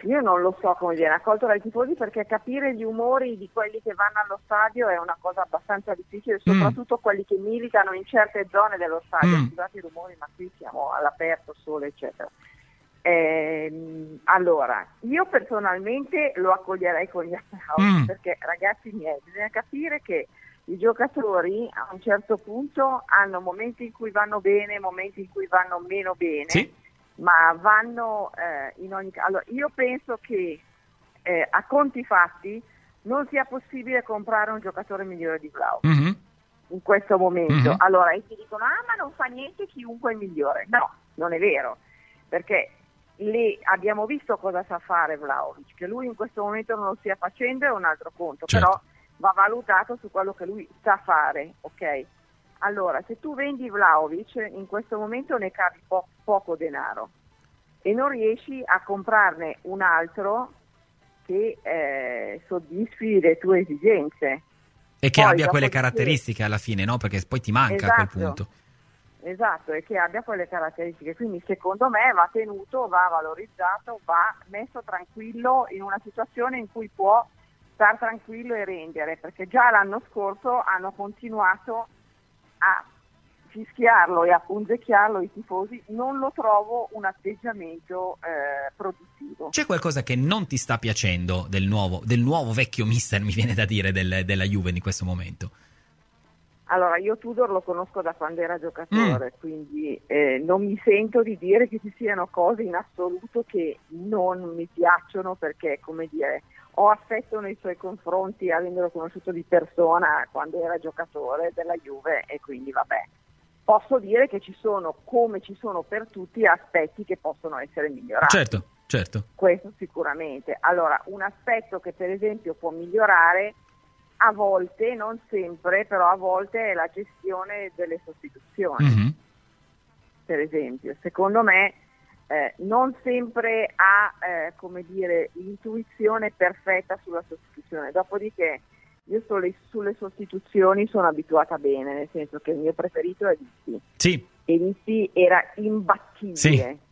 Io non lo so come viene accolto dai tifosi, perché capire gli umori di quelli che vanno allo stadio è una cosa abbastanza difficile, soprattutto quelli che militano in certe zone dello stadio. Scusate i rumori, ma qui siamo all'aperto, sole, eccetera. Allora, io personalmente lo accoglierei con gli applausi, perché ragazzi miei, bisogna capire che i giocatori a un certo punto hanno momenti in cui vanno bene, momenti in cui vanno meno bene. Sì. Ma vanno in ogni caso. Allora, io penso che a conti fatti non sia possibile comprare un giocatore migliore di Vlahovic in questo momento. Allora, e ti dicono, ma non fa niente, chiunque è migliore. No, non è vero, perché abbiamo visto cosa sa fare Vlahovic, che lui in questo momento non lo stia facendo è un altro conto, certo. Però va valutato su quello che lui sa fare, ok? Allora, se tu vendi Vlahovic, in questo momento ne cavi poco denaro e non riesci a comprarne un altro che soddisfi le tue esigenze. E che poi, abbia quelle caratteristiche alla fine, no? Perché poi ti manca a quel punto. Esatto, e che abbia quelle caratteristiche. Quindi secondo me va tenuto, va valorizzato, va messo tranquillo in una situazione in cui può star tranquillo e rendere, perché già l'anno scorso hanno continuato a fischiarlo e a punzecchiarlo i tifosi. Non lo trovo un atteggiamento produttivo. C'è qualcosa che non ti sta piacendo del nuovo vecchio mister, mi viene da dire, della Juve in questo momento? Allora, io Tudor lo conosco da quando era giocatore, quindi non mi sento di dire che ci siano cose in assoluto che non mi piacciono, perché, come dire, ho affetto nei suoi confronti avendolo conosciuto di persona quando era giocatore della Juve, e quindi vabbè. Posso dire che ci sono, come ci sono per tutti, aspetti che possono essere migliorati. Certo. Questo sicuramente. Allora, un aspetto che per esempio può migliorare a volte, non sempre, però a volte è la gestione delle sostituzioni. Per esempio, secondo me non sempre ha l'intuizione perfetta sulla sostituzione. Dopodiché io sulle sostituzioni sono abituata bene, nel senso che il mio preferito è Vissi. Sì. E Vissi era imbattibile. Sì.